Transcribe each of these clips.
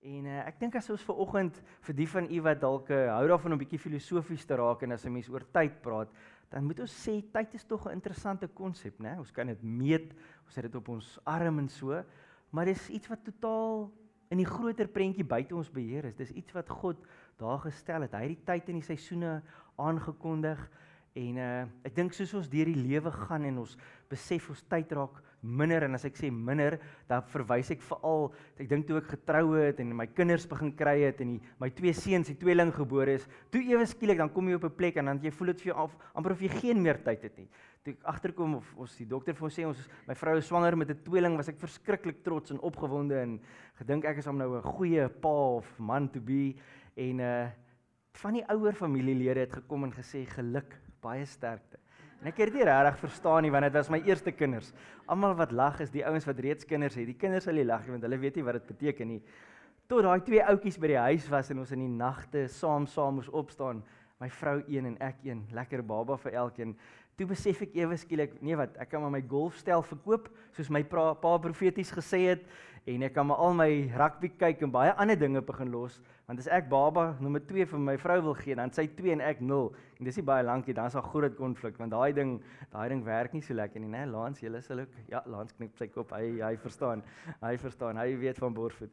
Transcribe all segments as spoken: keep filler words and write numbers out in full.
En uh, ek dink as ons vanoggend vir die van u wat dalk uh, hou daarvan om 'n bietjie filosofies te raak en as 'n mens oor tyd praat, dan moet ons sê tyd is tog 'n interessante konsep, né? Ons kan dit meet, ons het dit op ons arm en so, maar dis iets wat totaal in die groter prentjie buite ons beheer is. Dis iets wat God daar gestel het. Hy het die tyd en die seisoene aangekondig. En uh, ek dink soos ons deur die lewe gaan en ons besef ons tyd raak minder, en as ek sê minder, dan verwys ek veral, ek dink toe ek getrou het en my kinders begin kry het en die, my twee seuns, die tweeling gebore is, toe ewe skielik dan kom jy op 'n plek en dan jy voel dit vir jou af, amper of jy geen meer tyd het nie. Toe ek agterkom of ons die dokter vir ons sê ons my vrou is swanger met 'n tweeling, was ek verskriklik trots en opgewonde en gedink ek is hom nou 'n goeie pa of man to be, en uh, van die ouer familielede het gekom en gesê geluk, baie sterkte. En ek het dit nie regtig verstaan nie, want dit was my eerste kinders. Almal wat lag is die ouens wat reeds kinders het. Die kinders sal nie lag nie, want hulle weet nie wat dit beteken nie. Tot daai twee ouetjies by die huis was en ons in die nagte saam saam moes opstaan. My vrou een en ek een, lekker baba vir elkeen. Toe besef ek ewe skielik, nee wat, ek kan maar my golfstel verkoop, soos my pa, pa profeties gesê het, en ek kan maar al my rugby kyk en baie ander dinge begin los, want as ek baba nommer twee vir my vrou wil gee, dan sy twee en ek nul, en dis nie baie lankie, dan is daar groot konflik, want daai ding, daai ding werk nie so lekker nie, né? Lans, julle sal ook, ja, Lans knip sy kop, hy, hy verstaan, hy verstaan, hy weet van borsvoet.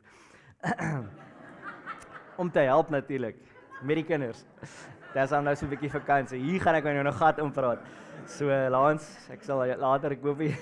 Om te help natuurlik, met die kinders. Dis nou so 'n bietjie vakansie. Hier gaan ek nou nog gat ompraat. So Lans, ek sal later ek hoop nie.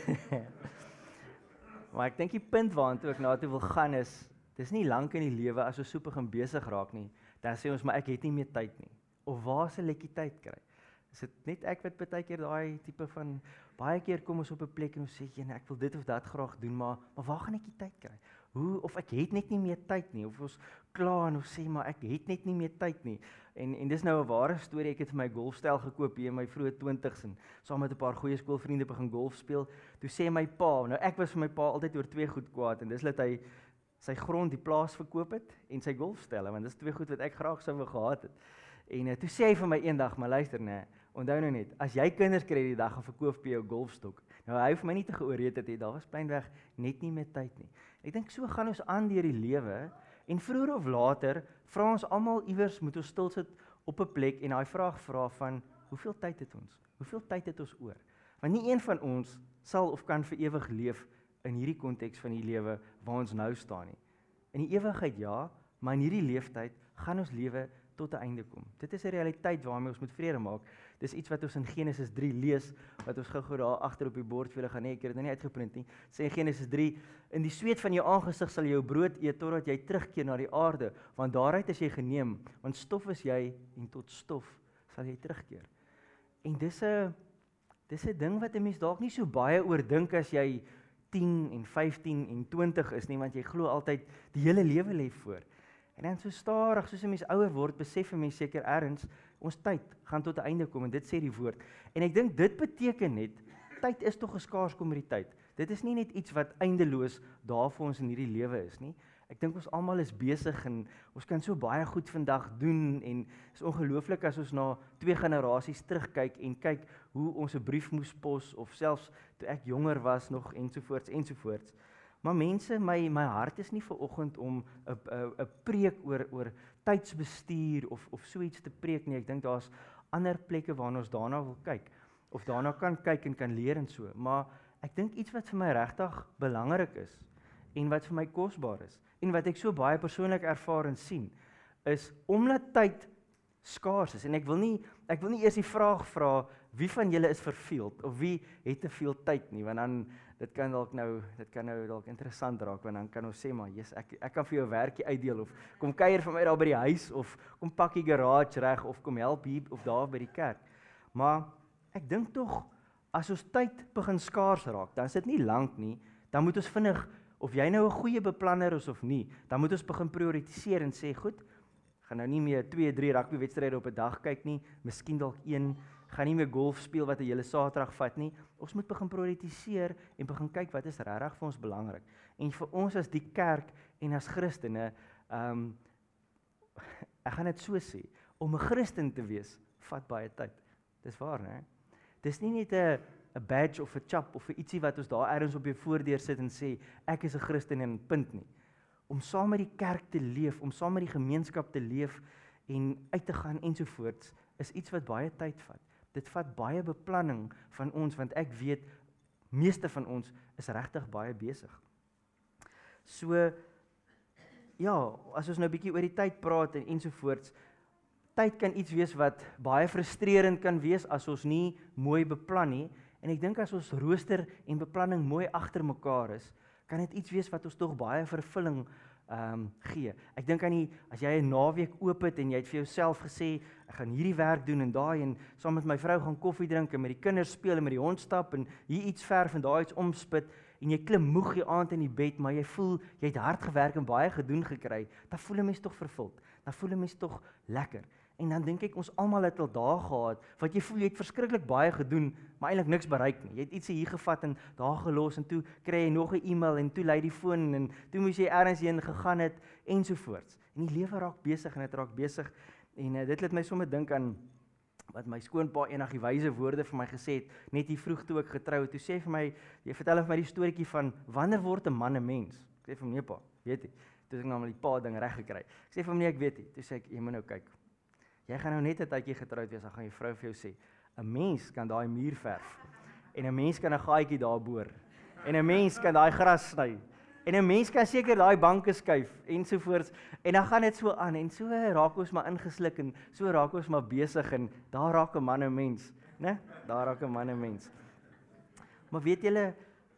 Maar ek dink die punt waartoe ek na toe wil gaan is, dis nie lank in die lewe as ons so begin besig raak nie, dan sê ons maar ek het nie meer tyd nie. Of waar sal ek die tyd kry? Is dit net ek wat baie keer daai tipe van, baie keer kom ons op 'n plek en ons sê, "Jene, ek wil dit of dat graag doen, maar maar waar gaan ek die tyd kry?" Hoe of ek het net nie meer tyd nie, of ons kla en ons sê maar ek het net nie meer tyd nie. En en dis nou 'n ware storie. Ek het vir my golfstel gekoop hier in my vroeë twintigs en saam met 'n paar goeie skoolvriende begin golf speel. Toe sê my pa, nou ek was vir my pa altyd oor twee goed kwaad, en dis dat hy sy grond, die plaas verkoop het en sy golfstelle, want dis twee goed wat ek graag sou wou gehad het. En uh, toe sê hy vir my eendag, maar luister nê, onthou nou net, as jy kinders kry die dag, verkoop jy jou golfstok. Nou hy hoef my nie te geoorreed het, daar was pleinweg net nie meer tyd nie. Ek dink so gaan ons aan deur die lewe, en vroeër of later vra ons almal iewers moet ons stil sit op 'n plek en daai vraag vra van hoeveel tyd het ons? Hoeveel tyd het ons oor? Want nie een van ons sal of kan vir ewig leef in hierdie konteks van die lewe waar ons nou staan nie. In die ewigheid ja, maar in hierdie leeftyd gaan ons lewe tot 'n einde kom. Dit is 'n realiteit waarmee ons moet vrede maak. Dis iets wat ons in Genesis drie lees, wat ons gou-gou daar agter op die bord vir julle gaan hê. Ek het dit nou nie uitgeprint nie. Sê in Genesis drie, in die sweet van jou aangesig sal jy jou brood eet totdat jy terugkeer na die aarde, want daaruit is jy geneem, want stof is jy en tot stof sal jy terugkeer. En dis 'n dis 'n ding wat 'n mens dalk nie so baie oor dink as jy tien en vyftien en twintig is nie, want jy glo altyd die hele lewe lê voor. En dan so stadig, soos 'n mens ouer word, besef 'n mens seker ergens, ons tyd gaan tot 'n einde kom, en dit sê die woord. En ek dink dit beteken net, tyd is tog 'n skaars kommoditeit. Dit is nie net iets wat eindeloos daar vir ons in hierdie lewe is nie. Ek dink ons almal is besig en ons kan so baie goed vandag doen, en is ongelooflik as ons na twee generasies terugkyk en kyk hoe ons 'n brief moes pos, of selfs toe ek jonger was nog, ensovoorts, ensovoorts. Maar mense, my my hart is nie vir oggend om 'n 'n 'n preek oor oor tydsbestuur of of so iets te preek nie. Ek dink daar's ander plekke waarna ons daarna wil kyk, of daarna kan kyk en kan leer en so. Maar ek dink iets wat vir my regtig belangrik is en wat vir my kosbaar is en wat ek so baie persoonlik ervaar en sien, is omdat tyd skaars is, en ek wil nie ek wil nie eers die vraag vra wie van julle is verveeld of wie het te veel tyd nie, want dan dit kan dalk nou dit kan nou dalk interessant raak, want dan kan ons sê maar yes, ek ek kan vir jou werkie uitdeel, of kom kuier vir my daar by die huis, of kom pak die garage reg, of kom help hier of daar by die kerk. Maar ek dink tog as ons tyd begin skaars raak, dan is dit nie lank nie, dan moet ons vinnig, of jy nou 'n goeie beplanner is of nie, dan moet ons begin prioritiseer en sê goed, gaan nou nie meer twee, drie rugbywedstryde op 'n dag kyk nie, miskien dalk een, gaan nie meer golf speel wat 'n hele Saterdag vat nie. Ons moet begin prioritiseer en begin kyk wat is regtig vir ons belangrik. En vir ons as die kerk en as Christene, ehm um, ek gaan dit so sê, om 'n Christen te wees vat baie tyd. Dis waar, né? Dis nie net 'n 'n badge of 'n chap of 'n ietsie wat ons daar ergens op jou voordeur sit en sê ek is 'n Christen en punt nie. om saam met die kerk te leef, om saam met die gemeenskap te leef en uit te gaan ensovoorts, is iets wat baie tyd vat. Dit vat baie beplanning van ons, want ek weet, meeste van ons is regtig baie besig. So, ja, as ons nou 'n bietjie oor die tyd praat en ensovoorts, tyd kan iets wees wat baie frustrerend kan wees as ons nie mooi beplan nie, en ek dink as ons rooster en beplanning mooi agter mekaar is, kan dit iets wees wat ons tog baie vervulling um, gee. Ek dink aan die, as jy 'n naweek oop het en jy het vir jouself gesê, ek gaan hierdie werk doen en daai en saam met my vrou gaan koffie drink en met die kinders speel en met die hond stap en hier iets verf en daai iets omspit en jy klim moeg die aand in die bed, maar jy voel jy het hard gewerk en baie gedoen gekry, dan voel 'n mens tog vervuld. Dan voel 'n mens tog lekker. En dan dink ek ons almal het al dae gehad wat jy voel jy het verskriklik baie gedoen, maar eintlik niks bereik nie. Jy het iets hier gevat en daar gelos en toe kry jy nog 'n e-mail en toe lei die foon en toe moes jy ergens heen gegaan het ensovoorts. En die lewe raak besig en dit raak besig en uh, dit laat my sommer dink aan wat my skoonpa eendag die wyse woorde vir my gesê het, net hier vroeg toe ek getrou het. Toe sê hy vir my, jy vertel vir my die storieetjie van wanneer word 'n man 'n mens? Ek sê vir hom nee pa, weet jy. Toe ek nou maar die pa ding reg gekry. Ek sê vir hom nee, ek weet nie. Toe sê ek jy moet nou kyk. Jy gaan nou net 'n tydjie getroud wees, dan gaan jou vrou vir jou sê, 'n mens kan daai muur verf en 'n mens kan 'n gaatjie daar boor en 'n mens kan daai gras sny en 'n mens kan seker daai banke skuif ensovoorts en dan gaan dit so aan en so raak ons maar ingesluk en so raak ons maar besig en daar raak 'n man 'n mens, né? Daar raak 'n man 'n mens. Maar weet julle,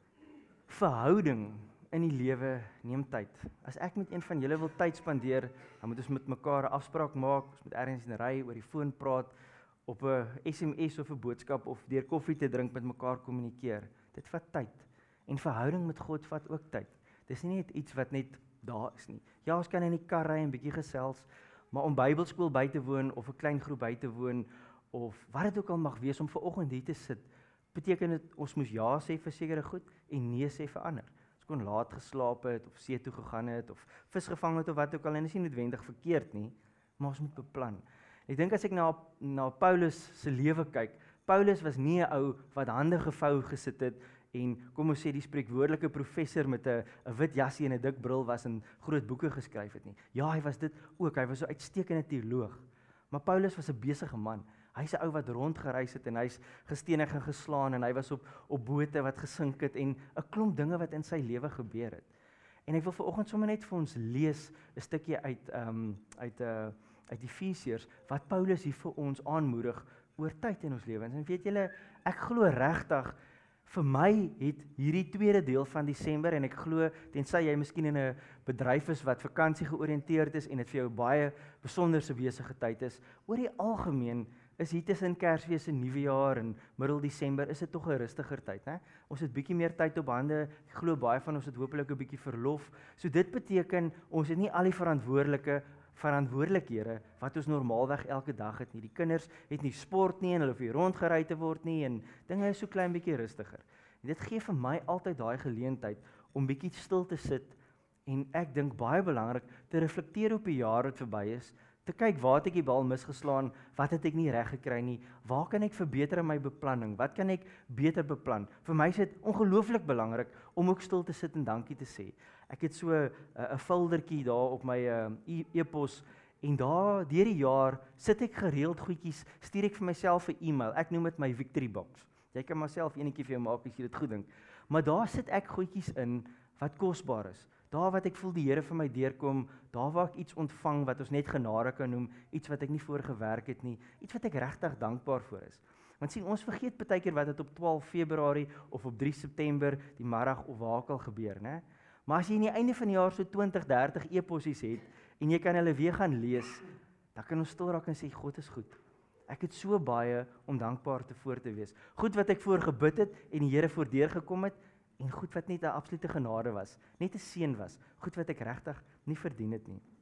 verhouding in die lewe neem tyd. As ek met een van julle wil tyd spandeer, dan moet ons met mekaar 'n afspraak maak, ons moet ergens in 'n ry oor die foon praat, op 'n S M S of 'n boodskap of deur koffie te drink met mekaar kommunikeer. Dit vat tyd. En verhouding met God vat ook tyd. Dis nie net iets wat net daar is nie. Ja, ons kan in die kar ry en bietjie gesels, maar om Bybelskool by te woon of 'n klein groep by te woon of wat dit ook al mag wees om ver oggend hier te sit, beteken dit ons moes ja sê vir sekere goed en nee sê vir ander. Kon laat geslaap het, of see toe gegaan het, of vis gevang het, of wat ook al, en dit is nie noodwendig verkeerd nie, maar ons moet beplan. Ek dink as ek na, na Paulus se lewe kyk, Paulus was nie 'n ou wat hande gevou gesit het, en kom ons sê die spreekwoordelike professor met 'n 'n wit jassie en 'n dik bril was en groot boeke geskryf het nie. Ja, hy was dit ook, hy was so uitstekende teoloog, maar Paulus was 'n besige man. Hy's 'n ou wat rondgereis het en hy's gestenig en geslaan en hy was op op bote wat gesink het en 'n klomp dinge wat in sy lewe gebeur het. En ek wil vanoggend sommer net vir ons lees 'n stukkie uit ehm um, uit 'n uh, uit Efesiërs wat Paulus hier vir ons aanmoedig oor tyd in ons lewens. En weet julle, ek glo regtig vir my het hierdie tweede deel van Desember en ek glo tensy jy miskien in 'n bedryf is wat vakansie georiënteerd is en dit vir jou baie besonderse besige tyd is, oor die algemeen is hier tussen Kersfees en Nuwejaar en middel Desember is dit tog 'n rustiger tyd, né? Ons het bietjie meer tyd op hande. Ek glo baie van ons het hopelik 'n bietjie verlof. So dit beteken ons het nie al die verantwoordelike verantwoordelikhede wat ons normaalweg elke dag het nie. Die kinders het nie sport nie en hulle hoef nie rondgery te word nie en dinge is so klein bietjie rustiger. En dit gee vir my altyd daai geleentheid om bietjie stil te sit en ek dink baie belangrik te reflekteer op die jaar wat verby is. Te kyk waar het ek die bal misgeslaan, wat het ek nie reg gekry nie, waar kan ek verbeter in my beplanning, wat kan ek beter beplan. Vir my is dit ongelooflik belangrik om ook stil te sit en dankie te sê. Ek het so 'n uh, 'n foldertjie daar op my uh, e-pos en daar deur die jaar sit ek gereeld goedjies, stuur ek vir myself 'n e-mail. Ek noem dit my victory box. Jy kan maar self enetjie vir jou maak as jy dit goed dink. Maar daar sit ek goedjies in wat kosbaar is. Daar wat ek voel die Here vir my deurkom, daar waar ek iets ontvang wat ons net genade kan noem, iets wat ek nie voor gewerk het nie, iets wat ek regtig dankbaar vir is. Want sien, ons vergeet baie keer wat het op twaalf Februarie of op drie September die middag of waar ook al gebeur, né? Maar as jy aan die einde van die jaar so twintig, dertig e-possies het en jy kan hulle weer gaan lees, dan kan ons stil raak en sê God is goed. Ek het so baie om dankbaar te voor te wees. Goed wat ek voor gebid het en die Here voordeur gekom het, en goed wat net 'n absolute genade was, net 'n seën was, goed wat ek regtig nie verdien het nie.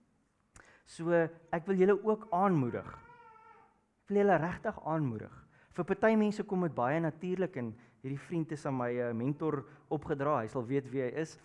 So, ek wil julle ook aanmoedig, ek wil julle regtig aanmoedig, vir party mense kom dit baie natuurlik, en hierdie vriend is aan my uh, mentor opgedra, hy sal weet wie hy is,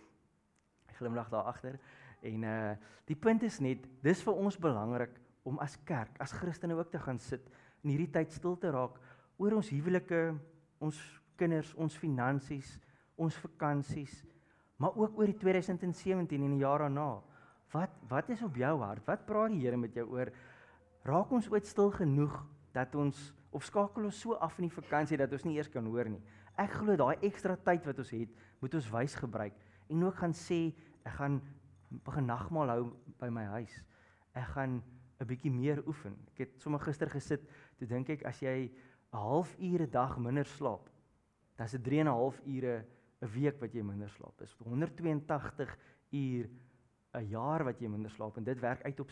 hy glimlag daar agter, en uh, die punt is net, dis vir ons belangrik, om as kerk, as Christene ook te gaan sit, in hierdie tyd stil te raak, oor ons huwelike, ons kinders, ons finansies, ons vakansies, maar ook oor die twintig sewentien en die jaar daarna. Wat wat is op jou hart? Wat praat die Here met jou oor? Raak ons ooit stil genoeg dat ons of skakel ons so af in die vakansie dat ons nie eers kan hoor nie. Ek glo daai ekstra tyd wat ons het, moet ons wys gebruik en ook gaan sê ek gaan begin nagmaal hou by my huis. Ek gaan 'n bietjie meer oefen. Ek het sommer gister gesit, toe dink ek as jy 'n half ure dag minder slaap, dan is dit drie en 'n half ure 'n week wat jy minder slaap. Dis honderd twee en tagtig uur 'n jaar wat jy minder slaap en dit werk uit op